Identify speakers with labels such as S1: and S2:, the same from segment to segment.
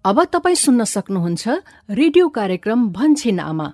S1: अब तपाईँ सुन्न सक्नुहुन्छ रेडियो कार्यक्रम भन्छिन आमा।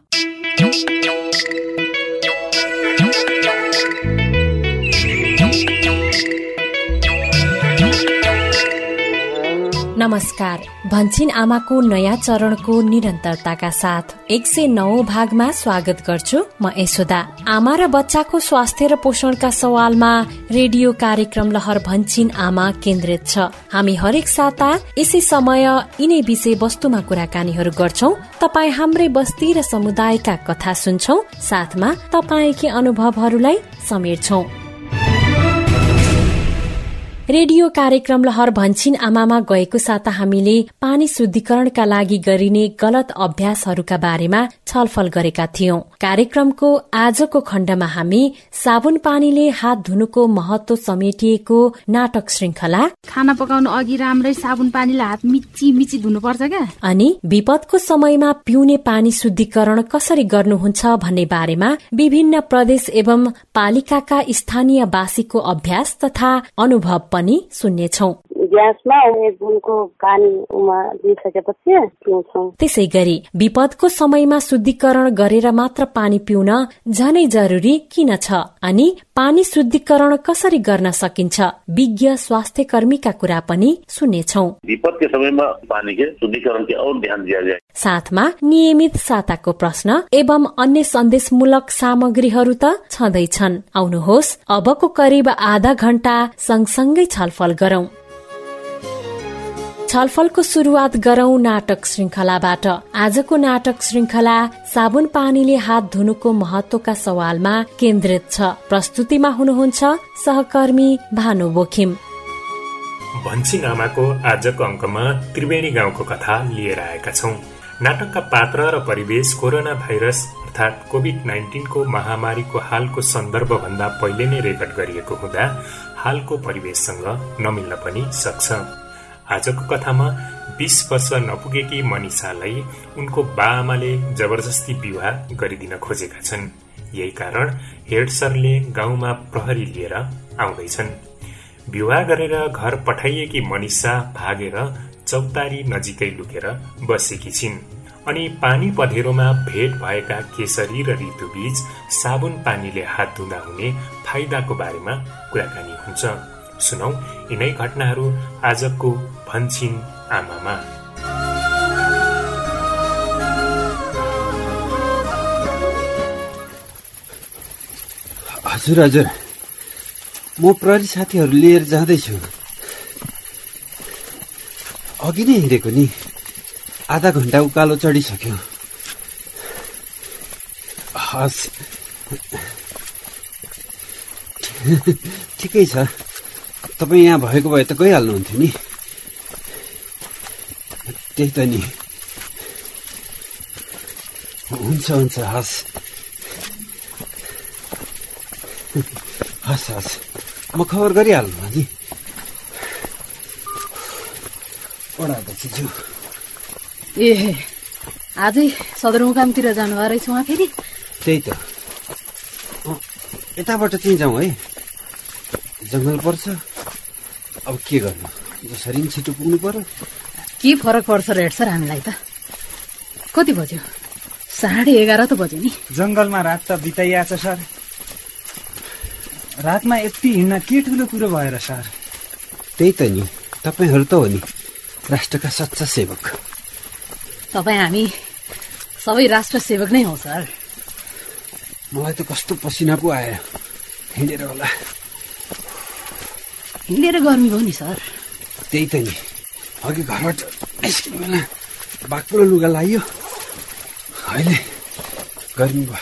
S2: नमस्कार। भन्छिन आमाको नयाँ चरणको निरन्तरताका साथ 109 भागमा स्वागत गर्छु। म यशोदा। आमा र बच्चाको स्वास्थ्य र पोषणका सवालमा रेडियो कार्यक्रम लहर भन्छिन आमा केन्द्रित छ। हामी हरेक साता यसै समय यिनै विषय वस्तुमा कुराकानीहरू गर्छौं। तपाई हाम्रै बस्ती र समुदायका कथा सुन्छौं, साथमा तपाईकै अनुभवहरूलाई समेट्छौं। रेडियो कार्यक्रम लहर भन्छिन आमामा गएको साता हामीले पानी शुद्धिकरणका लागि गरिने गलत अभ्यासहरूका बारेमा छलफल गरेका थियौं। कार्यक्रमको आजको खण्डमा हामी साबुन पानीले हात धुनुको महत्व समेटिएको नाटक श्रृंखला,
S3: खाना पकाउनु अघि राम्रै साबुन पानीले हात मिची धुनुपर्छ क्या,
S2: अनि विपदको समयमा पिउने पानी शुद्धिकरण कसरी गर्नुहुन्छ भन्ने बारेमा विभिन्न प्रदेश एवं पालिकाका स्थानीयवासीको अभ्यास तथा अनुभव पनि सुन्नेछौं।
S4: ग्यासमा 1 गुणको पानी उमालिसकेपछि पिउँछौं।
S2: त्यसै गरी विपदको समयमा शुद्धिकरण गरेर मात्र पानी पिउन झनै जरुरी किन छ, अनि पानी शुद्धिकरण कसरी गर्न सकिन्छ, विज्ञ स्वास्थ्य कर्मीका कुरा पनि सुन्नेछौं।
S5: विपद के समयमा पानी के शुद्धिकरण के और ध्यान दिया जाए।
S2: साथमा नियमित साताको प्रश्न एवं अन्य सन्देशमूलक सामग्रीहरू त छँदैछन्। आउनुहोस् अबको करिब आधा घण्टा सँगसँगै छलफल गरौं। छलफलको शुरूआत गरौं नाटक श्रृंखलाबाट। आजको नाटक श्रृंखला साबुन पानीले हात धुनुको महत्वका सवालमा केन्द्रित छ। प्रस्तुतिमा हुनुहुन्छ सहकर्मी भानु बोखिम।
S6: भन्छिन आमाको आजको अंकमा त्रिवेणी गाउँको कथा लिएर आएका छौं। नाटकका पात्र र परिवेश कोरोना भाइरस अर्थात कोभिड-19 को महामारीको हालको सन्दर्भ भन्दा पहिले नै रेकर्ड गरिएको हुँदा हालको परिवेशसँग नमिल्न पनि सक्छ। आजको कथामा 20 वर्ष नपुगेकी मनिषालाई उनको बाआमाले जबरजस्ती विवाह गरिदिन खोजेका छन्। यही कारण हेड सरले गाउँमा प्रहरी लिएर आउँदैछन्। विवाह गरेर घर पठाइएकी मनिषा भागेर चौतारी नजिकै लुकेर बसेकी छिन्। अनि पानी पधेरोमा भेट भएका केशरी र ऋतुबीच साबुन पानीले हात धुँदा हुने फाइदाको बारेमा कुराकानी हुन्छ। सुनौ यिनै घटनाहरू आजको भन्छिन आमामा।
S7: हजुर, म प्रहरी साथीहरू लिएर जाँदैछु। अघि नै हिँडेको नि, आधा घण्टा उकालो चढिसक्यो। हस्, ठिकै छ। तपाईँ यहाँ भएको भए त गइहाल्नुहुन्थ्यो नि। त्यही त नि। हुन्छ, हस्। म खबर गरिहाल्नु नि।
S3: ए आजै सदरमुकामतिर जानुभयो रहेछ उहाँ फेरि?
S7: त्यही त। यताबाट चाहिँ जाउँ है, जङ्गल पर्छ। अब के गर्नु, जसरी पनि छिटो पुग्नु पर्यो।
S3: के फरक पर्छ र हेड सर हामीलाई त? कति बज्यो? 11:30 त बज्यो नि।
S8: जङ्गलमा रात त बिताइआछ सर। रातमा यति हिँड्न के ठुलो कुरो भएर सर?
S7: त्यही त नि, तपाईहरू त हो नि राष्ट्रका सच्चा सेवक।
S3: तपाईँ हामी सबै राष्ट्र सेवक नै हौ सर।
S7: मलाई त कस्तो पसिना पो आयो हिँडेर होला।
S3: हिँडेर गर्मी हो नि सर।
S7: त्यही त नि, अघि घरबाट निस्किने बेला बाक्लो लुगा लाइयो, अहिले गर्मी भयो।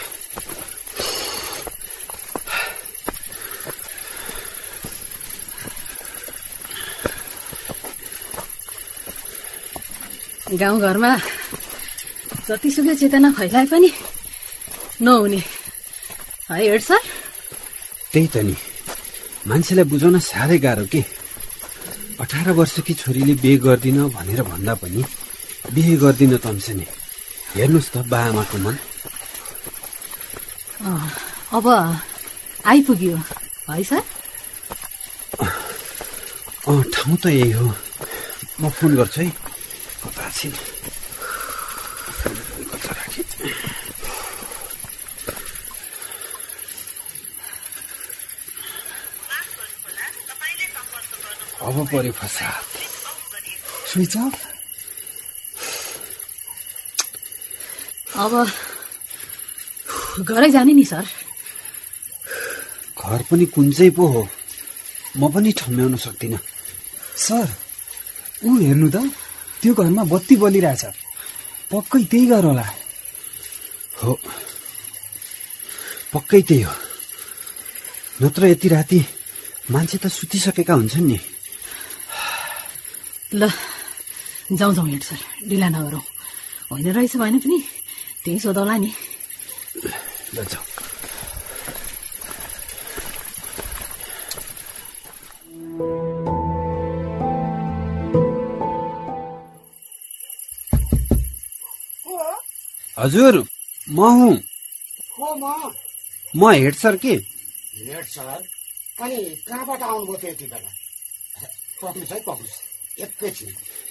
S3: गाउँघरमा जतिसुकै चेतना फैलाए पनि नहुने है हेड सर।
S7: त्यही त नि, मान्छेलाई बुझाउन साह्रै गाह्रो के। 18 वर्षकी छोरीले बिहे गर्दिन भनेर भन्दा पनि बिहे गर्दिन तम्से नि। हेर्नुहोस् त बाआमाको मन।
S3: अब आइपुग्यो है सर?
S7: ठाउँ त यही हो। म फोन गर्छु है। भाछिन अब पर्यो फसाद।
S8: Switch off.
S3: अब घरै जाने नि सर।
S7: घर पनि कुन चाहिँ पो हो म पनि ठम्म्याउन सक्दिनँ।
S8: सर ऊ हेर्नु त, त्यो घरमा बत्ती बलिरहेछ। पक्कै त्यही घर होला।
S7: हो पक्कै त्यही हो, नत्र यति राति मान्छे त सुतिसकेका हुन्छन् नि।
S3: ल जाउँ जाउँ हेड सर, ढिला नगरौँ। होइन रहेछ भएन पनि त्यही सोधौला नि।
S7: ल जाउँ। हजुर म हुँ। म हेड सर के।
S9: Head sir? अनि कहाँबाट आउनुभयो त यति बेला? पक्नुहोस् है, पक्नुहोस् एकैछिन।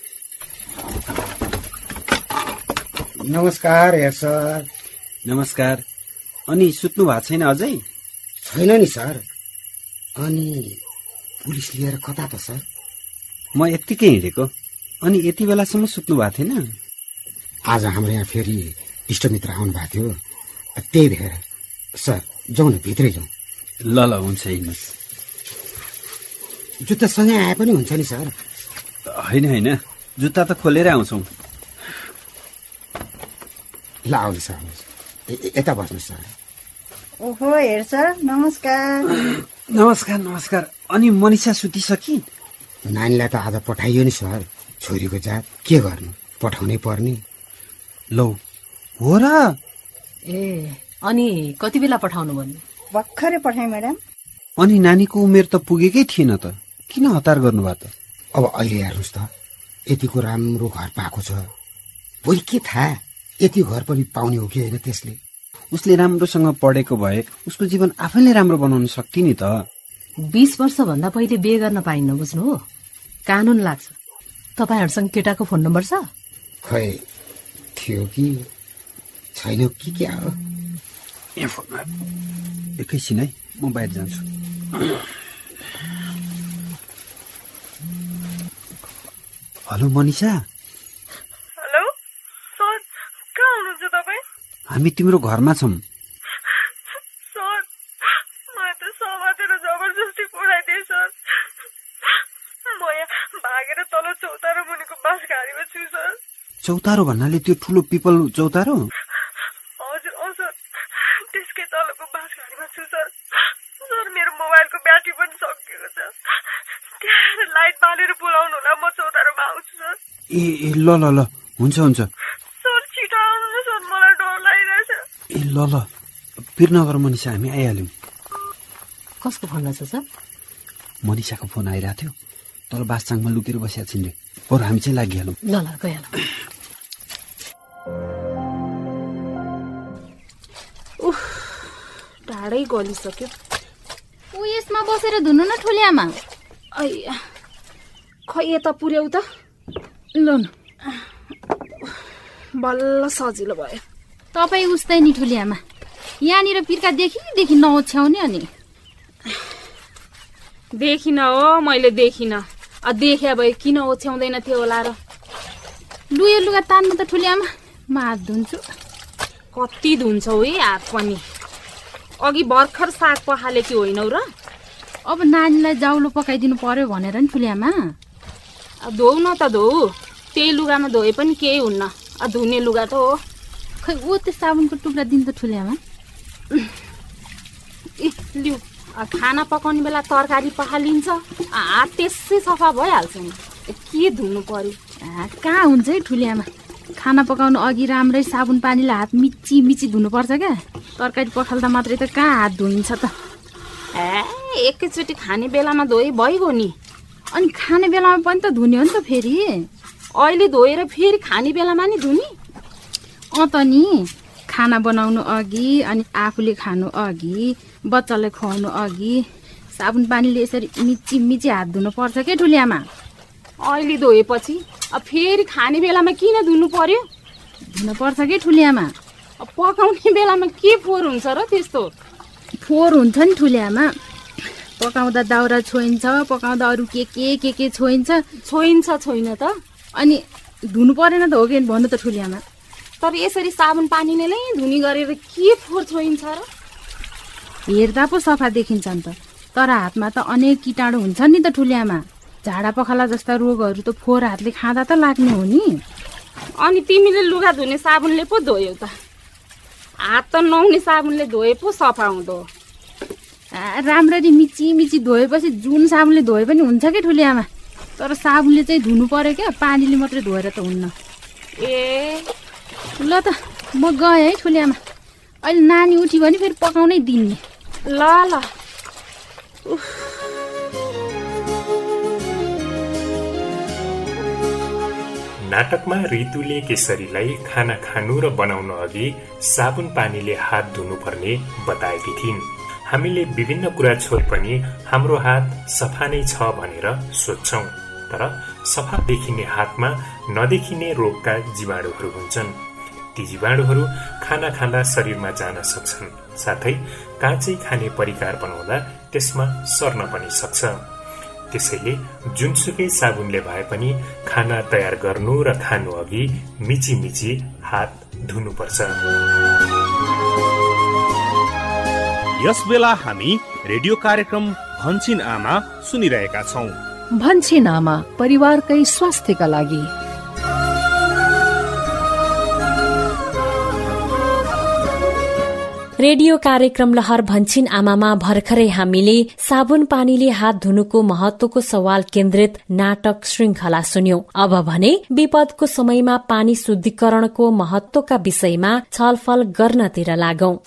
S9: नमस्कार हेड सर।
S7: नमस्कार। अनि सुत्नु भएको छैन अझै?
S9: छैन नि सर। अनि पुलिस लिएर कता त सर?
S7: म यत्तिकै हिँडेको। अनि यति बेलासम्म सुत्नु भएको थिएन?
S9: आज हाम्रो यहाँ फेरि इष्टमित्र आउनु भएको थियो, त्यही भएर। सर जाउँ न, भित्रै जाउँ।
S7: ल ल हुन्छ, हिँड्नुहोस्।
S9: जुत्ता सँगै आए पनि हुन्छ नि सर?
S7: होइन होइन, जुत्ता त खोलेर आउँछौँ।
S9: ल आउनुहोस् आउनुहोस्, यता बस्नुहोस् सर।
S10: ओहो हेड सर नमस्कार।
S7: नमस्कार नमस्कार। अनि मनिषा सुतिसकी?
S9: नानीलाई त आज पठाइयो नि सर। छोरीको जात के गर्नु, पठाउनै पर्ने।
S7: लौ हो र?
S3: ए अनि कति बेला पठाउनु भन्नु?
S10: भर्खरै पठाएँ म्याडम।
S7: अनि नानीको उमेर त पुगेकै थिएन त, किन हतार गर्नुभयो त?
S9: अब अहिले हेर्नुहोस् त, यतिको राम्रो घर पाएको छ, भोलि के थाहा यति घर पनि पाउने हो कि होइन। त्यसले
S7: उसले राम्रोसँग पढेको भए उसको जीवन आफैले राम्रो बनाउन सक्थ्यो नि त।
S3: 20 वर्षभन्दा पहिले बिहे गर्न पाइन्न, बुझ्नु हो? कानून लाग्छ। तपाईँहरूसँग केटाको फोन नम्बर छ?
S9: खै थियो कि छैन कि क्या हो?
S7: यहाँ फोनमा एकैछिन है, म बाहिर जान्छु। हेलो मनिषा।
S11: हेलो सर, कहाँ हुनुहुन्छ तपाईँ?
S7: हामी तिम्रो घरमा छौँ।
S11: सर मलाई त समातेर जबरजस्ती पढाइदिए सर। म यहाँ भागेर तल चौतारो मुनिको बाँस घारीमा छु सर।
S7: चौतारो भन्नाले त्यो ठुलो पिपल चौतारो?
S11: हजुर सर, त्यसकै तलको बाँस घारीमा छु सर। सर मेरो मोबाइलको ब्याट्री पनि सकिएको छ, त्यहाँ लाइट बालेर बोलाउनु होला, म चौतारोमा आउँछु सर।
S7: ए ए ल ल ल, हुन्छ हुन्छ।
S11: सर छिटो आउनु न सर, मलाई डर लागिरहेछ।
S7: ए ल ल, पिर नगर मनिषा, हामी आइहाल्यौँ।
S3: कसको फोन रहेछ सर?
S7: मनिषाको फोन आइरहेको थियो, तल बासचाङमा लुकेर बसिया छिन्ले। बरु हामी चाहिँ लागिहालौँ।
S3: ल ल गइहालौँ।
S11: ढाडै गलिसक्यो।
S10: ऊ यसमा बसेर धुनु न ठुलियामा।
S11: अಯ್ಯ खै यता पुर्याउ त। ल न, बल्ल सजिलो भयो।
S10: तपाईँ उस्तै नि ठुलियामा, यहाँनिर पिर्का देखि नओछ्याउने। अनि
S11: देखिन हो, मैले देखिन। देखिया भए किन ओछ्याउँदैन थियो होला र?
S10: लुयो लुगा तान्नु त ठुलियामा, म हात धुन्छु।
S11: कति धुन्छौ है हात पनि? अघि भर्खर साग पखालेकी होइनौ र?
S10: अब नानीलाई जाउलो पकाइदिनु पर्यो भनेर नि ठुलियामा।
S11: धोउ न त धोउ, त्यही लुगामा धोए पनि केही हुन्न। धुने लुगा त हो।
S10: खै ऊ त्यो साबुनको टुक्रा दिनु त ठुलियामा।
S11: लिउ, खाना पकाउने बेला तरकारी पखालिन्छ, हात त्यसै सफा भइहाल्छ नि, के धुनु पर्यो?
S10: कहाँ हुन्छ है ठुलियामा, खाना पकाउनु अघि राम्रै साबुन पानीले हात मिची मिची धुनुपर्छ क्या। तरकारी पखाल्दा मात्रै त कहाँ हात धोइन्छ त?
S11: एकैचोटि खाने बेलामा धोए भइगयो नि।
S10: अनि खाने बेलामा पनि त धुने हो नि त फेरि।
S11: अहिले धोएर फेरि खाने बेलामा नि धुने?
S10: त नि, खाना बनाउनु अघि, अनि आफूले खानु अघि, बच्चालाई खुवाउनु अघि साबुन पानीले यसरी मिची मिची हात धुनु पर्छ क्या ठुलियामा। अहिले धोएपछि अब फेरि खाने बेलामा किन धुनु पर्यो?
S3: धुनुपर्छ कि ठुलिआमा।
S10: अब पकाउने बेलामा के फोहोर हुन्छ र त्यस्तो?
S3: फोहोर हुन्छ नि ठुलिआमा। पकाउँदा दाउरा छोइन्छ, पकाउँदा अरू के छोइन्छ।
S10: छोइन त।
S3: अनि धुनु परेन त हो कि भन्नु त ठुलिआमा।
S10: तर यसरी साबुन पानीले नै धुनी गरेर के फोहोर छोइन्छ र?
S3: हेर्दा पो सफा देखिन्छ नि त, तर हातमा त अनेक कीटाणु हुन्छन् नि त ठुलिआमा। झाडा पखाला जस्ता रोगहरू त फोहोर हातले खाँदा त लाग्ने हो नि।
S10: अनि तिमीले लुगा धुने साबुनले पो धोयौ त? हात त नुहाउने साबुनले धोए पो सफा हुँदो।
S3: राम्ररी मिची धोएपछि जुन साबुनले धोए पनि हुन्छ कि ठुलिआमा। तर साबुनले चाहिँ धुनु पर्यो क्या, पानीले मात्रै धोएर त हुन्न।
S10: ए
S3: ल त म गएँ है ठुलिआमा। अहिले नानी उठ्यो भने फेरि पकाउनै दिन्ने।
S10: ल ल।
S6: नाटकमा ऋतुले केशरीलाई खाना खानु र बनाउन अघि साबुन पानीले हात धुनुपर्ने बताएकी थिइन्। हामीले विभिन्न कुरा छोए पनि हाम्रो हात सफा नै छ भनेर सोच्छौं, तर सफा देखिने हातमा नदेखिने रोगका जीवाणुहरू हुन्छन्। ती जीवाणुहरू खाना खाँदा शरीरमा जान सक्छन्, साथै काँचै खाने परिकार बनाउँदा त्यसमा सर्न पनि सक्छ। त्यसैले जुनसुकै साबुनले भए पनि खाना तयार गर्नु र खानु अघि मिची हात धुनुपर्छ।
S12: यस बेला हामी रेडियो कार्यक्रम भन्छिन आमा सुनिरहेका छौं।
S1: भन्छिन आमा, परिवारकै स्वास्थ्यका लागि।
S2: रेडियो कार्यक्रम लहर भन्छिन आमामा भर्खरै हामीले साबुन पानीले हात धुनुको महत्वको सवाल केन्द्रित नाटक श्रृंखला सुन्यौं। अब भने विपदको समयमा पानी शुद्धिकरणको महत्वका विषयमा छलफल गर्नतिर लागौं।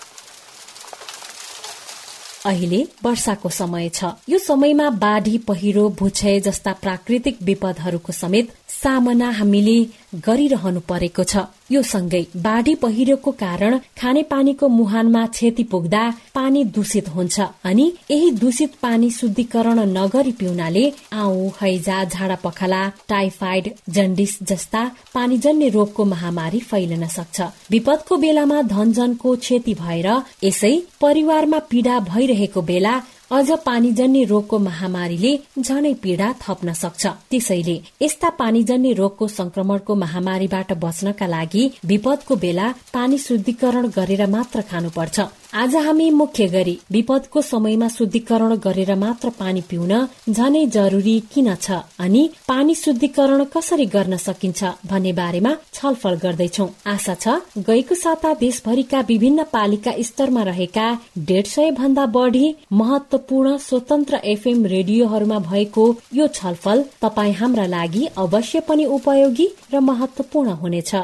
S2: अहिले वर्षाको समय छ। यो समयमा बाढ़ी, पहिरो, भूक्षय जस्ता प्राकृतिक विपदहरूको समेत सामना हामीले गरिरहनु परेको छ। यो सँगै बाढ़ी पहिरोको कारण खानेपानीको मुहानमा क्षति पुग्दा पानी दूषित हुन्छ अनि यही दूषित पानी शुद्धिकरण नगरी पिउनाले आउँ, हैजा, झाडा पखाला, टाइफाइड, जन्डिस जस्ता पानीजन्य रोगको महामारी फैलन सक्छ। विपदको बेलामा धनजनको क्षति भएर यसै परिवारमा पीड़ा भइरहेको बेला अझ पानीजन्य रोगको महामारीले झनै पीड़ा थप्न सक्छ। त्यसैले यस्ता पानीजन्य रोगको संक्रमणको महामारीबाट बच्नका लागि विपदको बेला पानी शुद्धिकरण गरेर मात्र खानुपर्छ। आज हामी मुख्य गरी विपदको समयमा शुद्धिकरण गरेर मात्र पानी पिउन झनै जरूरी किन छ अनि पानी शुद्धिकरण कसरी गर्न सकिन्छ भन्ने बारेमा छलफल गर्दैछौ। आशा छ गएको साता देशभरिका विभिन्न पालिका स्तरमा रहेका 150 भन्दा बढ़ी महत्वपूर्ण स्वतन्त्र एफएम रेडियोहरूमा भएको यो छलफल तपाई हाम्रा लागि अवश्य पनि उपयोगी र महत्वपूर्ण हुनेछ।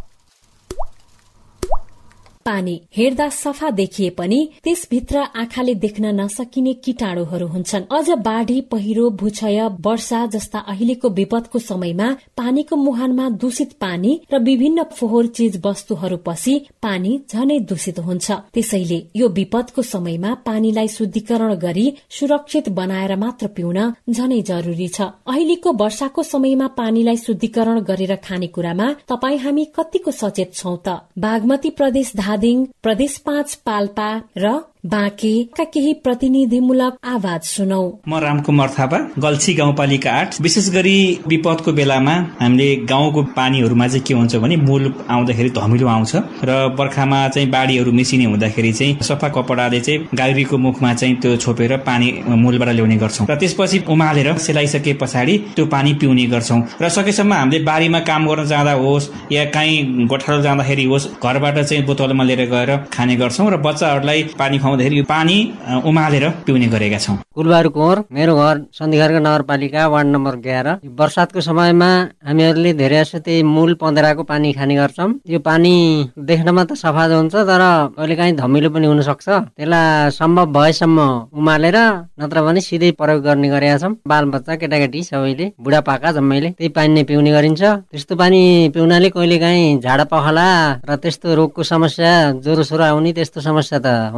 S2: पानी हेर्दा सफा देखिए पनि त्यसभित्र आँखाले देख्न नसकिने कीटाणुहरू हुन्छन्। अझ बाढ़ी, पहिरो, भूक्षय, वर्षा जस्ता अहिलेको विपदको समयमा पानीको मुहानमा दूषित पानी र विभिन्न फोहोर चीज वस्तुहरू पसी पानी झनै दूषित हुन्छ। त्यसैले यो विपदको समयमा पानीलाई शुद्धिकरण गरी सुरक्षित बनाएर मात्र पिउन झनै जरूरी छ। अहिलेको वर्षाको समयमा पानीलाई शुद्धिकरण गरेर खानेकुरामा तपाई हामी कतिको सचेत छौं त? बागमती प्रदेश धादिङ, प्रदेश 5 पाल्पा र बाँकेका केही प्रतिनिधिमूलक आवाज सुनौ।
S13: म रामकुमार थापा, गल्छी गाउँपालिका 8। विशेष गरी विपदको बेलामा हामीले गाउँको पानीहरूमा चाहिँ के हुन्छ भने मूल आउँदाखेरि धमिलो आउँछ र बर्खामा चाहिँ बाढीहरू मिसिने हुँदाखेरि चाहिँ सफा कपडाले चाहिँ गाग्रीको मुखमा चाहिँ त्यो छोपेर पानी मूलबाट ल्याउने गर्छौं र त्यसपछि उमालेर सेलाइसके पछाडि त्यो पानी पिउने गर्छौं। र सकेसम्म हामीले बारीमा काम गर्न जाँदा होस् या कहीँ गोठालो जाँदाखेरि होस् घरबाट चाहिँ बोतलमा लिएर गएर खाने गर्छौं र बच्चाहरूलाई पानी पानी उमालेर पिउने गरेका छौं।
S14: कुलबार कुँवर, मेरो घर सन्धिखर्क नगरपालिका वार्ड नम्बर 11। वर्षातको समयमा हामीहरूले धेरै जसो त्यही मूल पँधेराको पानी खाने गर्छौं। यो पानी देख्नमा त सफा हुन्छ तर कहिलेकाहीँ धमिलो पनि हुन सक्छ। त्यसलाई सम्भव भएसम्म उमालेर नत्र भने सिधै प्रयोग गर्ने गरेका छौं। बालबच्चा, केटाकेटी सबैले, बुढापाका जम्मैले त्यही पानी नै पिउने गरिन्छ। त्यस्तो पानी पिउनाले कहिलेकाहीँ झाडा पखाला र त्यस्तो रोगको समस्या, ज्वरो सोरो आउने त्यस्तो समस्या त हुन्छ,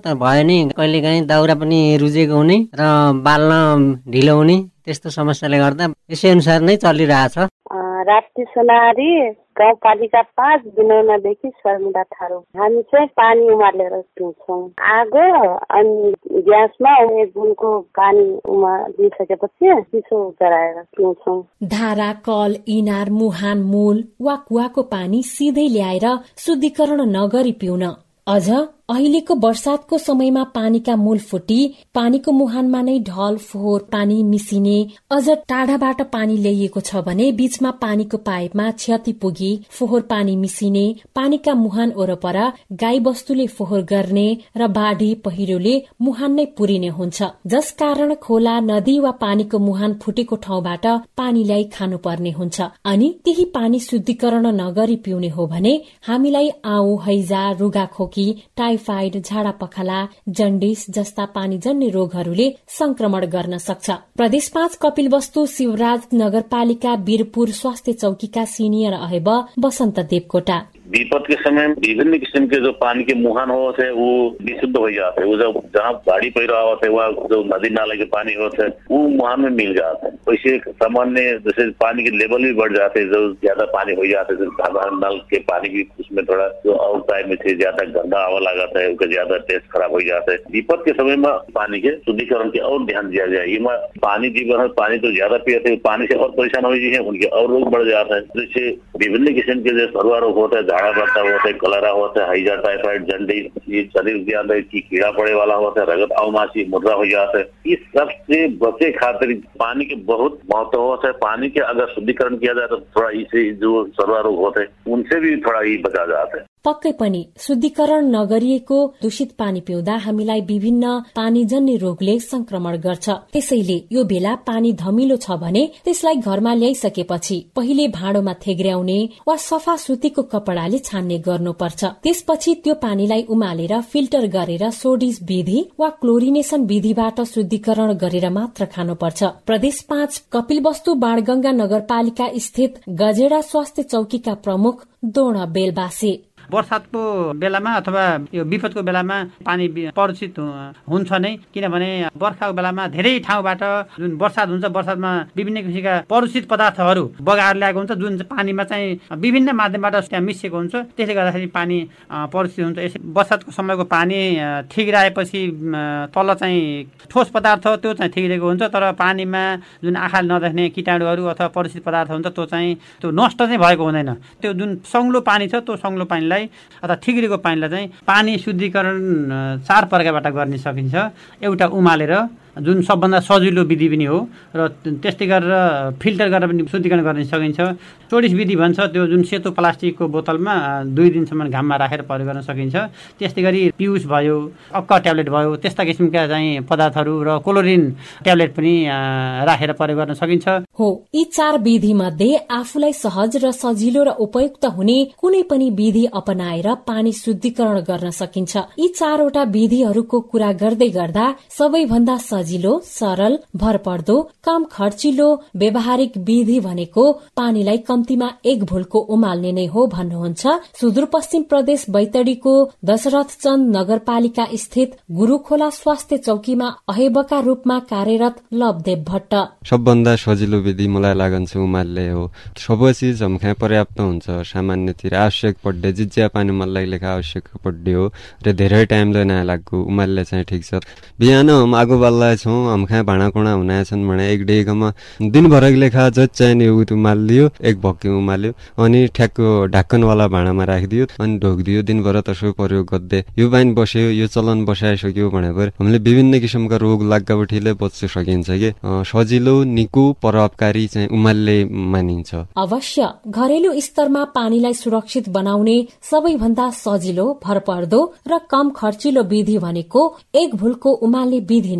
S14: भयो नि कहिलेकाहीँ दाउरा पनि रुजेको हुने र बाल्न ढिलो हुने त्यस्तो समस्याले गर्दा यसै अनुसार नै चलिरहेछ।
S4: राप्ती सोनारी गाउँपालिका 5 बिनौनादेखि शर्मिला थारू। हामी चाहिँ पानी उमालेर पिउँछौँ। आगो अनि ग्यासमा 1 जुनको पानी उमालिसकेपछि चिसो गराएर पिउँछौँ।
S2: धारा, कल, इनार, मुहान, मूल वा कुवाको पानी सिधै ल्याएर शुद्धिकरण नगरी पिउन। अझ अहिलेको वर्षातको समयमा पानीका मूल फुटी पानीको मुहानमा नै ढल फोहोर पानी मिसिने, अझ टाढाबाट पानी ल्याइएको छ भने बीचमा पानीको पाइपमा क्षति पुगी फोहोर पानी मिसिने, पानीका मुहान वरपर गाई बस्तुले फोहोर गर्ने र बाढ़ी पहिरोले मुहान नै पुरिने हुन्छ, जसकारण खोला, नदी वा पानीको मुहान फुटेको ठाउँबाट पानी ल्याई खानुपर्ने हुन्छ। अनि त्यही पानी शुद्धिकरण नगरी पिउने हो भने हामीलाई आऊ, हैजा, रुगाखोकी, टाइफाइड, झाडा पखाला, जन्डिस जस्ता पानीजन्य रोगहरूले संक्रमण गर्न सक्छ। प्रदेश 5 कपिलवस्तु शिवराज नगरपालिका वीरपुर स्वास्थ्य चौकीका सीनियर अहेब बसंत देवकोटा।
S5: विपद के समय विभिन्न किस्म के जो पानी के मुहान होते हैं वो विशुद्ध हो जाते हैं। वो जब जहाँ बाढ़ी पैदा होते है वहाँ जो नदी नाले के पानी होते हैं वो मुहान में मिल जाते हैं। वैसे सामान्य जैसे पानी के लेवल भी बढ़ जाते हैं, जो ज्यादा पानी हो जाते हैं, नल के पानी भी उसमें थोड़ा जो आउट टाइम में थे ज्यादा गंदा आवा लगाता है, उसका ज्यादा टेस्ट खराब हो जाता है। विपद के समय में पानी के शुद्धिकरण के और ध्यान दिया जाए। ये पानी जीवन है, पानी तो ज्यादा पिए पानी से और परेशान हो जाए, उनके और रोग बढ़ जाता है। जैसे विभिन्न किस्म के जो सर्वा रोग होता है, झाड़ा बढ़ता होता है, कलरा होता है, हैजा, टाइफाइड, जन्डिस, ये शरीर के अंदर की कीड़ा पड़े वाला होता है, रगत अवमासी, मुद्रा हो जाता है। इस सब से बचे खातिर पानी के बहुत महत्व होता है। पानी के अगर शुद्धिकरण किया जाए तो थोड़ा इसे जो सर्वा रोग होते हैं उनसे भी थोड़ा ही बचा जाता है।
S2: पक्कै पनि शुद्धिकरण नगरिएको दूषित पानी पिउँदा हामीलाई विभिन्न पानीजन्य रोगले संक्रमण गर्छ। त्यसैले यो बेला पानी धमिलो छ भने त्यसलाई घरमा ल्याइसकेपछि पहिले भाँडोमा थेग्र्याउने वा सफा सुतीको कपडाले छान्ने गर्नुपर्छ। त्यसपछि त्यो पानीलाई उमालेर फिल्टर गरेर सोडिस विधि वा क्लोरिनेशन विधिबाट शुद्धिकरण गरेर मात्र खानुपर्छ। प्रदेश 5 कपिलवस्तु बाणगंगा नगरपालिका स्थित गजेडा स्वास्थ्य चौकीका प्रमुख दोण बेलबासे।
S15: वर्षातको बेलामा अथवा यो विपदको बेलामा पानी प्रदूषित हुन्छ नै, किनभने बर्खाको बेलामा धेरै ठाउँबाट जुन वर्षात हुन्छ, वर्षातमा विभिन्न किसिमका प्रदूषित पदार्थहरू बगाएर ल्याएको हुन्छ, जुन पनीमा चाहिँ विभिन्न माध्यमबाट त्यहाँ मिसिएको हुन्छ। त्यसले गर्दाखेरि पानी प्रदूषित हुन्छ। यसै वर्षातको समयको पानी ठिगिरहेपछि तल चाहिँ ठोस पदार्थ त्यो चाहिँ ठिगिरहेको हुन्छ, तर पानीमा जुन आँखाले नदेख्ने कीटाणुहरू अथवा प्रदूषित पदार्थ हुन्छ त्यो चाहिँ त्यो नष्ट चाहिँ भएको हुँदैन। त्यो जुन सङ्लो पानी छ त्यो सङ्लो पानीलाई अथवा ठिगिरेको पानीलाई चाहिँ पानी शुद्धिकरण 4 प्रकारबाट गर्न सकिन्छ। एउटा उमालेर जुन सबभन्दा सजिलो विधि पनि हो र त्यस्तै गरेर फिल्टर गरेर पनि शुद्धिकरण गर्न सकिन्छ। चोडिस विधि भन्छ, त्यो जुन सेतो प्लास्टिकको बोतलमा 2 दिनसम्म घाममा राखेर प्रयोग गर्न सकिन्छ। त्यस्तै गरी पियुस भयो, अक्का ट्याब्लेट भयो, त्यस्ता किसिमका चाहिँ पदार्थहरू र क्लोरिन ट्याब्लेट पनि राखेर प्रयोग गर्न सकिन्छ।
S2: हो, यी 4 विधि मध्ये आफूलाई सहज र सजिलो र उपयुक्त हुने कुनै पनि विधि अपनाएर पानी शुद्धिकरण गर्न सकिन्छ। यी 4 वटा विधिहरूको कुरा गर्दै गर्दा सबैभन्दा सजिलो, सरल, भरपर्दो, कम खर्चिलो, व्यावहारिक विधि भनेको पानीलाई कम्तीमा 1 भुल्को उमाल्ने नै हो भन्नुहुन्छ सुदूरपश्चिम प्रदेश बैतडीको दशरथ चन्द नगरपालिका स्थित गुरूखोला स्वास्थ्य चौकीमा अहेबका रूपमा कार्यरत लवदेव भट्ट।
S16: सबभन्दा सजिलो विधि मलाई लागन्छ उमाल्ने हो। सबै चिज हमखा पर्याप्त हुन्छ। सामान्यतिर आवश्यक पड्डे जिज्या पानी मलाई लेखा आवश्यक पड्डे हो र धेरै टाइमले नलाग्यो उमाल्ने चाहिँ ठिक छ। बिहान हम आगो बाल्ला छौँ, हमखा भाँडाकुँडा हुना छन् भने 1 डेगमा दिनभरको लेखा जति चाहिने हो उमालिदियो, 1 भक्की उमाल्यो अनि ठ्याक्क ढाक्कनवाला भाँडामा राखिदियो अनि ढोकिदियो। दिनभर त्यसो प्रयोग गर्दै यो बाइन बस्यो, यो चलन बसाइसक्यो भनेर हामीले विभिन्न किसिमका रोग लाग्गाबटीले बच्न सकिन्छ कि सजिलो, निको, प्रभावकारी चाहिँ उमाल्ने मानिन्छ।
S2: अवश्य घरेलु स्तरमा पानीलाई सुरक्षित बनाउने सबैभन्दा सजिलो, भरपर्दो र कम खर्चिलो विधि भनेको 1 भुल्को उमाल्ने विधि नै हो।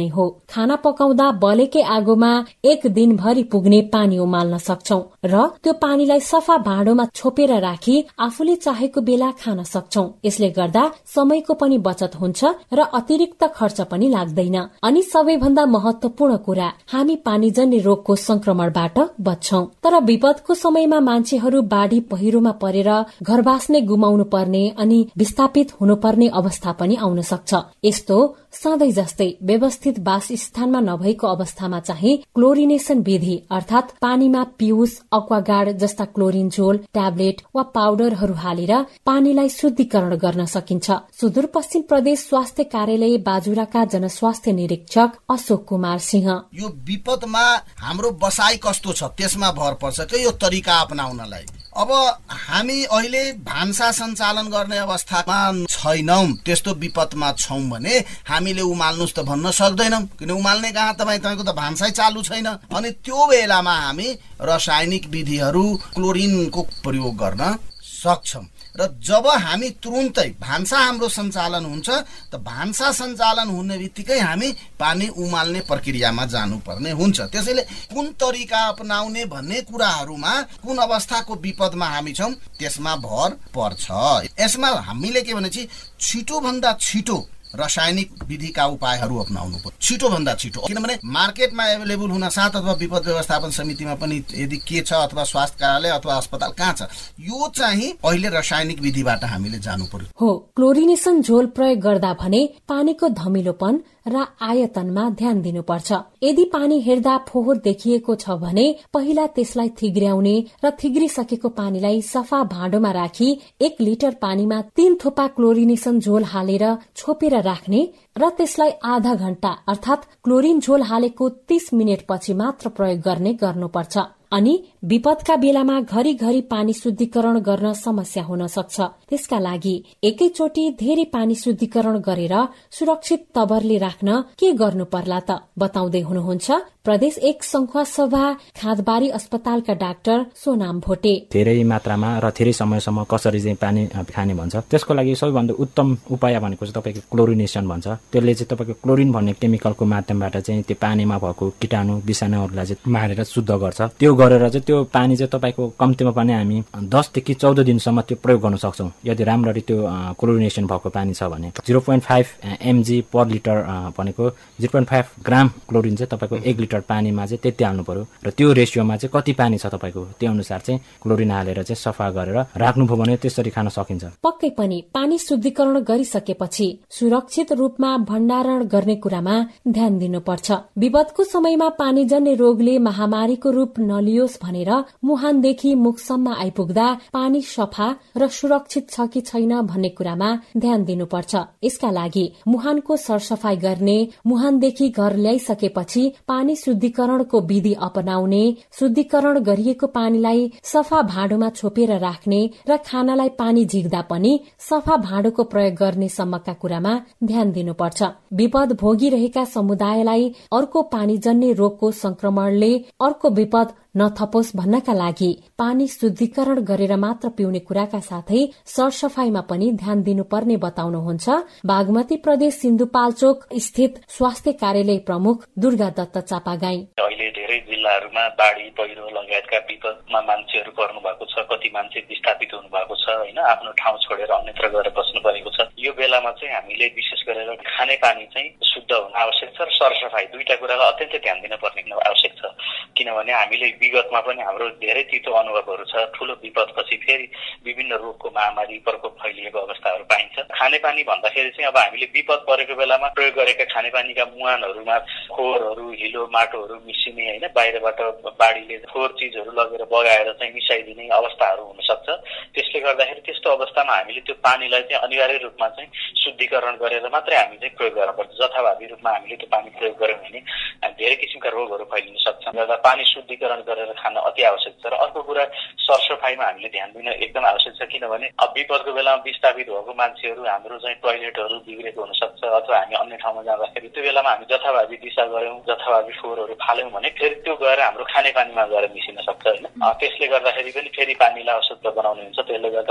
S2: खाना पकाउँदा बलेकै आगोमा एक दिनभरि पुग्ने पानी उमाल्न सक्छौं र त्यो पानीलाई सफा भाँडोमा छोपेर राखी आफूले चाहेको बेला खान सक्छौं। यसले गर्दा समयको पनि बचत हुन्छ र अतिरिक्त खर्च पनि लाग्दैन। अनि सबैभन्दा महत्वपूर्ण कुरा, हामी पानीजन्य रोगको संक्रमणबाट बच्छौं। तर विपदको समयमा मान्छेहरू बाढ़ी पहिरोमा परेर घरबास नै गुमाउनु पर्ने अनि विस्थापित हुनुपर्ने अवस्था पनि आउन सक्छ। यस्तो सधैँ जस्तै व्यवस्थित वासस्थानमा नभएको अवस्थामा चाहिँ क्लोरिनेसन विधि अर्थात पानीमा पिउस, एक्वागार्ड जस्ता क्लोरिन झोल, ट्याब्लेट वा पाउडरहरू हालेर पानीलाई शुद्धिकरण गर्न सकिन्छ। सुदूरपश्चिम प्रदेश स्वास्थ्य कार्यालय बाजुराका जनस्वास्थ्य निरीक्षक अशोक कुमार सिंह,
S17: यो विपदमा हाम्रो बसाई कस्तो छ त्यसमा भर पर्छ कि यो तरिका अपनाउनलाई। अब हामी अहिले भान्सा सञ्चालन गर्ने अवस्थामा छैनौं, त्यस्तो विपदमा छौं भने हामीले उमाल्नुस् त भन्न सक्दैनौं, किन उमाल्ने कहाँ तपाईको त भान्सै चालु छैन। अनि त्यो बेलामा हामी रासायनिक विधिहरू क्लोरिनको प्रयोग गर्न सक्छौं। र जब हामी तुरुन्तै भान्सा हाम्रो सञ्चालन हुन्छ त भान्सा सञ्चालन हुने बित्तिकै हामी पानी उमाल्ने प्रक्रियामा जानुपर्ने हुन्छ। त्यसैले कुन तरिका अपनाउने भन्ने कुराहरूमा कुन अवस्थाको विपदमा हामी छौं त्यसमा भर पर्छ। यसमा हामीले के भनेपछि छिटोभन्दा छिटो रासायनिक विधिका उपायहरू अपनाउनु पर्छ, छिटोभन्दा छिटो। किनभने मार्केटमा एभाइलेबल हुन साथ अथवा विपद व्यवस्थापन समितिमा पनि यदि के छ अथवा स्वास्थ्य कार्यालय अथवा अस्पताल कहाँ छ, यो चाहिँ अहिले रासायनिक विधिबाट हामीले जानु पर्यो।
S2: हो, क्लोरिनेसन झोल प्रयोग गर्दा भने पानीको धमिलोपन र आयतनमा ध्यान दिनुपर्छ। यदि पानी हेर्दा फोहोर देखिएको छ भने पहिला त्यसलाई थिग्र्याउने र थिग्रिसकेको पानीलाई सफा भाँडोमा राखी 1 लिटर पानीमा 3 थोपा क्लोरिनेसन झोल हालेर छोपेर राख्ने र त्यसलाई आधा घण्टा अर्थात क्लोरिन झोल हालेको 30 मिनट पछि मात्र प्रयोग गर्नुपर्छ। अनि विपदका बेलामा घरिघरि पानी शुद्धिकरण गर्न समस्या हुन सक्छ। त्यसका लागि एकैचोटि धेरै पानी शुद्धिकरण गरेर सुरक्षित तवरले राख्न के गर्नु पर्ला त बताउँदै हुनुहुन्छ प्रदेश 1 संखुवा सभा खादबारी अस्पतालका डाक्टर सोनाम भोटे।
S18: धेरै मात्रामा र धेरै समयसम्म कसरी चाहिँ पानी खाने भन्छ, त्यसको लागि सबैभन्दा उत्तम उपाय भनेको चाहिँ तपाईको क्लोरिनेसन भन्छ। त्यसले चाहिँ तपाईको क्लोरिन भन्ने केमिकलको माध्यमबाट चाहिँ त्यो पानीमा भएको कीटाणु विषाणुहरूलाई चाहिँ मारेर शुद्ध गर्छ। त्यो गरेर चाहिँ त्यो पानी चाहिँ तपाईको कम्तीमा पनि हामी 10 देखि 14 दिनसम्म त्यो प्रयोग गर्न सक्छौं यदि राम्ररी त्यो क्लोरिनेसन भएको पानी छ भने। 0.5 mg पर लिटर भनेको 0.5 ग्राम क्लोरिन चाहिँ तपाईको 1 लिटर पानीमा चाहिँ त्यति हाल्नु पर्यो र त्यो रेशियोमा चाहिँ कति पानी छ तपाईको त्यो अनुसार चाहिँ क्लोरिन हालेर चाहिँ सफा गरेर राख्नुभयो भने त्यसरी खान सकिन्छ।
S2: पक्कै पनि पानी शुद्धिकरण गरिसकेपछि सुरक्षित रूपमा भण्डारण गर्ने कुरामा ध्यान दिनुपर्छ। विपदको समयमा पानीजन्य रोगले महामारीको रूप नलियोस् भनेर मुहानदेखि मुखसम्म आइपुग्दा पानी सफा र सुरक्षित छ कि छैन भन्ने कुरामा ध्यान दिनुपर्छ। यसका लागि मुहानको सरसफाई गर्ने, मुहानदेखि घर ल्याइसकेपछि पानी शुद्धिकरणको विधि अपनाउने, शुद्धिकरण गरिएको पानीलाई सफा भाँडोमा छोपेर राख्ने र खानालाई पानी झिक्दा पनि सफा भाँडोको प्रयोग गर्ने सम्मका कुरामा ध्यान दिनुपर्छ। विपद भोगिरहेका समुदायलाई अर्को पानीजन्य रोगको संक्रमणले अर्को विपद नथपोस् भन्नका लागि पानी शुद्धिकरण गरेर मात्र पिउने कुराका साथै सरसफाईमा पनि ध्यान दिनुपर्ने बताउनुहुन्छ बागमती प्रदेश सिन्धुपाल्चोक स्थित स्वास्थ्य कार्यालय प्रमुख दुर्गा दत्त चापागाई।
S19: अहिले धेरै जिल्लाहरूमा बाढ़ी पहिरो लगायतका विपदमा मान्छेहरू पर्नु भएको छ, कति मान्छे विस्थापित हुनु भएको छ हैन, आफ्नो ठाउँ छोडेर अन्यत्र गएर बस्नु परेको छ। यो बेलामा चाहिँ हामीले विशेष गरेर खाने पानी चाहिँ शुद्ध हुन आवश्यक छ र सरसफाई दुईटा कुरालाई अत्यन्तै ध्यान दिन पर्ने आवश्यक छ। किनभने हामीले विगतमा पनि हाम्रो धेरै तीतो अनुभवहरू छ। ठूलो विपदपछि फेरि विभिन्न रोगको महामारी प्रकोप फैलिएको अवस्थाहरू पाइन्छ। खानेपानी भन्दाखेरि चाहिँ अब हामीले विपद परेको बेलामा प्रयोग गरेका खानेपानीका मुहानहरूमा फोहोरहरू, हिलो, माटोहरू मिसिने हैन, बाहिरबाट बाढीले फोहोर चिजहरू लगेर बगाएर चाहिँ मिसाइदिने अवस्थाहरू हुन सक्छ। त्यसले गर्दाखेरि त्यस्तो अवस्थामा हामीले त्यो पानीलाई चाहिँ अनिवार्य रूपमा चाहिँ शुद्धिकरण गरेर मात्रै हामी चाहिँ प्रयोग गर्नुपर्छ। जथाभावी रूपमा हामीले त्यो पानी प्रयोग गर्यौं भने धेरै किसिमका रोगहरू फैलिन सक्छन्। गर्दा पानी शुद्धिकरण गरेर खान अति आवश्यक छ। र अर्को कुरा सरसफाईमा हामीले ध्यान दिन एकदम आवश्यक छ। किनभने अब विपदको बेलामा विस्थापित भएको मान्छेहरू हाम्रो चाहिँ टोयलेटहरू बिग्रेको हुन सक्छ अथवा हामी अन्य ठाउँमा जाँदाखेरि त्यो बेलामा हामी जथाभावी दिशा गर्यौं, जथाभावी फोहोरहरू फाल्यौं भने फेरि त्यो गएर हाम्रो खानेपानीमा गएर मिसिन सक्छ हैन। त्यसले गर्दाखेरि पनि फेरि पानीलाई अशुद्ध बनाउने हुन्छ। त्यसले गर्दा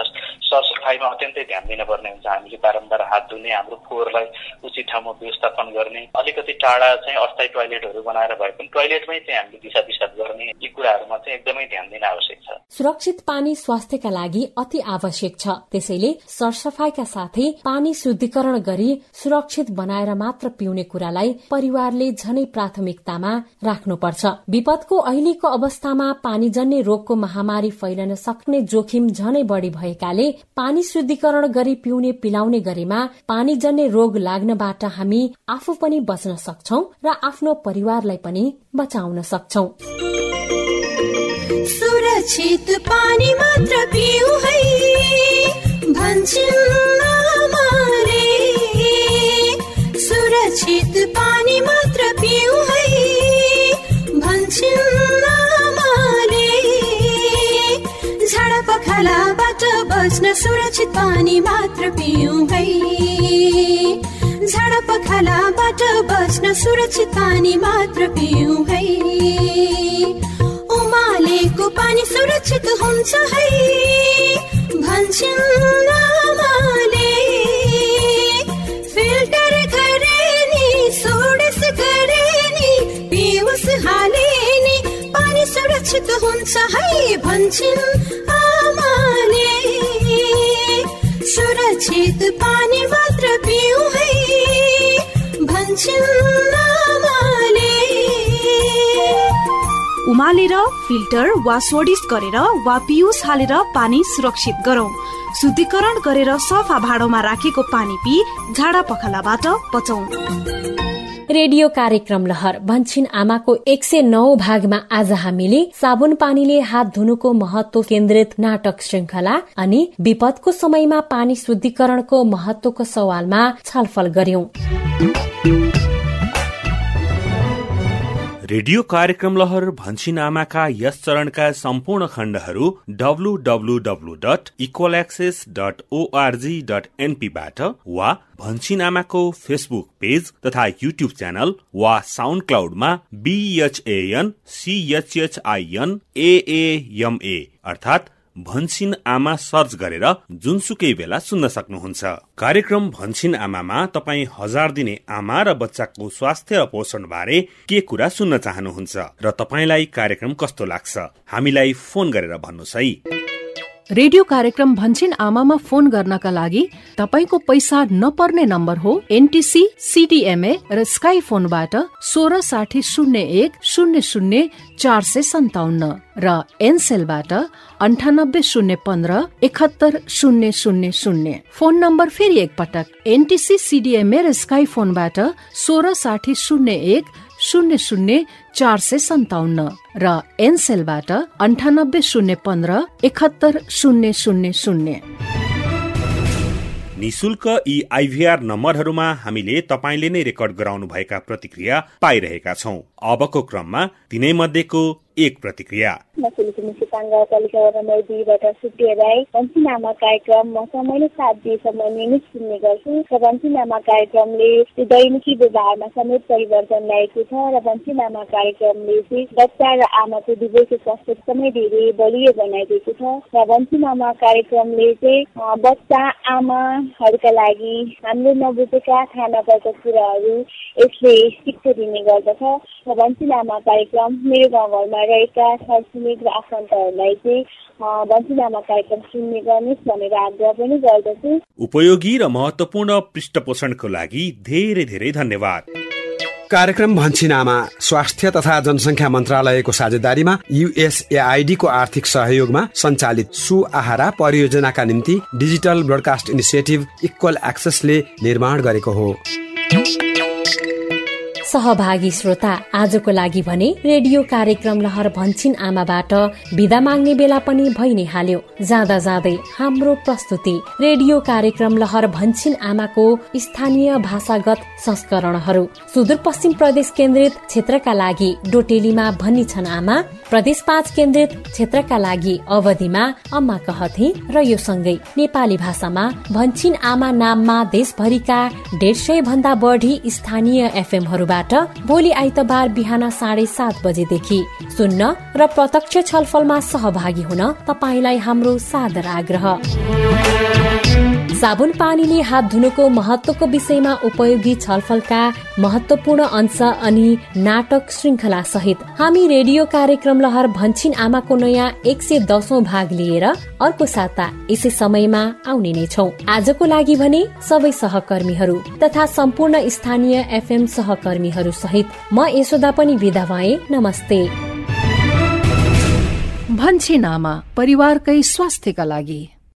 S19: सरसफाइमा अत्यन्तै ध्यान दिनुपर्ने हुन्छ। हामीले बारम्बार हात धुने, हाम्रो फोहोरलाई उचित ठाउँमा व्यवस्थापन गर्ने, अलिकति टाढा चाहिँ अस्थायी टोयलेटहरू बनाएर भए पनि टोयलेटमै चाहिँ हामीले दिशा पिसाब गर्ने, यी कुराहरूमा चाहिँ एकदमै ध्यान दिन आवश्यक छ।
S2: सुरक्षित पानी स्वास्थ्यका लागि अति आवश्यक छ। त्यसैले सरसफाइका साथै पानी शुद्धिकरण गरी सुरक्षित बनाएर मात्र पिउने कुरालाई परिवारले झनै प्राथमिकतामा राख्नुपर्छ। विपदको अहिलेको अवस्थामा पानीजन्य रोगको महामारी फैलन सक्ने जोखिम झनै बढ़ी भएकाले पानी शुद्धिकरण गरी पिउने पिलाउने गरेमा पानीजन्य रोग लाग्नबाट हामी आफू पनि बच्न सक्छौं र आफ्नो परिवारलाई पनि बचाउन सक्छौं।
S20: सुरक्षित पानी मात्र पिऊ है भन्छन् आमाले, सुरक्षित पानी मात्र पिऊ है भन्छन् आमाले, झाडा पखालाबाट बच्न सुरक्षित पानी मात्र पिऊ है, झाडा पखालाबाट बच्न सुरक्षित पानी मात्र पिऊ है, उमालेको पानी सुरक्षित हुन्छ है भन्छन् आमाले, फिल्टर गरे नि सोडस गरे नि पिउस हाले नि पानी सुरक्षित हुन्छ है भन्छन् आमाले, सुरक्षित पानी मात्र पिऊ है भन्छन् आमाले।
S21: उमालेर फिल्टर वा सोडिस गरेर वा पिउस हालेर पानी सुरक्षित गरौं। शुद्धिकरण गरेर सफा भाँडोमा राखेको पानी पी झाडा पखालाबाट बचौं।
S2: रेडियो कार्यक्रम लहर भन्छन् आमाको 109 भागमा आज हामीले साबुन पानीले हात धुनुको महत्व केन्द्रित नाटक श्रृंखला अनि विपदको समयमा पानी शुद्धिकरणको महत्वको सवालमा छलफल गर्यौं।
S12: रेडियो कार्यक्रम लहर भन्छन् आमाका यस चरणका सम्पूर्ण खण्डहरू www.equalaccess.org.np बाट वा भन्छन् आमाको फेसबुक पेज तथा युट्युब च्यानल वा साउन्ड क्लाउडमा BHANCHHINAAMA अर्थात भन्छन् आमा सर्च गरेर जुनसुकै बेला सुन्न सक्नुहुन्छ। कार्यक्रम भन्छन् आमामा तपाई 1000 दिने आमा र बच्चाको स्वास्थ्य र पोषण बारे के कुरा सुन्न चाहनुहुन्छ र तपाईलाई कार्यक्रम कस्तो लाग्छ, हामीलाई फोन गरेर भन्नुस् है।
S1: रेडियो कार्यक्रम भन्छन् आमामा फोन गर्नका लागि तपाईको पैसा नपर्ने नम्बर हो NTC CDMA र स्काई फोनबाट 1660 01 00 457 र एनसेलबाट 98 015 71 000। फोन नम्बर फेरि एकपटक NTC CDMA र स्काई फोनबाट 1660 01 00 457 र एनसेलबाट 98 015 71 000।
S12: निशुल्क यी IVR नम्बरहरूमा हामीले तपाईले नै रेकर्ड गराउनु भएका प्रतिक्रिया पाइरहेका छौं। अबको क्रममा तिनै मध्येको एक प्रतिक्रिया।
S22: भन्छन् आमा कार्यक्रम म समयले साथ दिएसम्म नियमित सुन्ने गर्छु र भन्छन् आमा कार्यक्रमले दैनिकी व्यवहारमा समेत परिवर्तन ल्याएको छ र भन्छन् आमा कार्यक्रमले चाहिँ बच्चा र आमाको दुवैको स्वास्थ्य एकदमै धेरै बलियो बनाइदिएको छ र भन्छन् आमा कार्यक्रमले चाहिँ बच्चा आमाहरूका लागि हामीले नबुझेका खाना पर्ने कुराहरू यसले शिक्षा दिने गर्दछ र भन्छन् आमा कार्यक्रम मेरो गाउँघरमा रहेका छरछिमेक र आफन्तहरूलाई चाहिँ भन्छन् आमा कार्यक्रम सुन्ने गर्नुहोस् भनेर आग्रह पनि गर्दछु।
S12: उपयोगी र महत्वपूर्ण पृष्ठपोषणको लागि धेरै धेरै धन्यवाद।
S7: कार्यक्रम भन्छन् आमा स्वास्थ्य तथा जनसंख्या मन्त्रालयको साझेदारीमा USAID को आर्थिक सहयोगमा सञ्चालित सुआहारा परियोजनाका निम्ति डिजिटल ब्रोडकास्ट इनिसिएटिभ इक्वल एक्सेसले निर्माण गरेको हो।
S2: सहभागी श्रोता, आजको लागि भने रेडियो कार्यक्रम लहर भन्छन् आमाबाट बिदा माग्ने बेला पनि भइ नै हाल्यो। जाँदा जाँदै हाम्रो प्रस्तुति रेडियो कार्यक्रम लहर भन्छन् आमाको स्थानीय भाषागत संस्करणहरू सुदूरपश्चिम प्रदेश केन्द्रित क्षेत्रका लागि डोटेलीमा भन्नी छन् आमा, प्रदेश 5 केन्द्रित क्षेत्रका लागि अवधिमा अम्मा कहथे र यो सँगै नेपाली भाषामा भन्छन् आमा नाममा देशभरिका 150 भन्दा बढी स्थानीय FM बाट भोलि आइतबार बिहान 7:30 बजेदेखि सुन्न र प्रत्यक्ष छलफलमा सहभागी हुन तपाईलाई हाम्रो सादर आग्रह। साबुन पानीले हात धुनुको महत्वको विषयमा उपयोगी छलफलका महत्वपूर्ण अंश अनि नाटक श्रृंखला सहित हामी रेडियो कार्यक्रम लहर भन्छिन आमाको नयाँ 110औं भाग लिएर अर्को साता यसै समयमा आउने नै छौं। आजको लागि भने सबै सहकर्मीहरू तथा सम्पूर्ण स्थानीय एफएम सहकर्मीहरू सहित म यशोदा पनि बिदा भए। नमस्ते।
S1: भन्छिन आमा, परिवारकै स्वास्थ्यका लागि।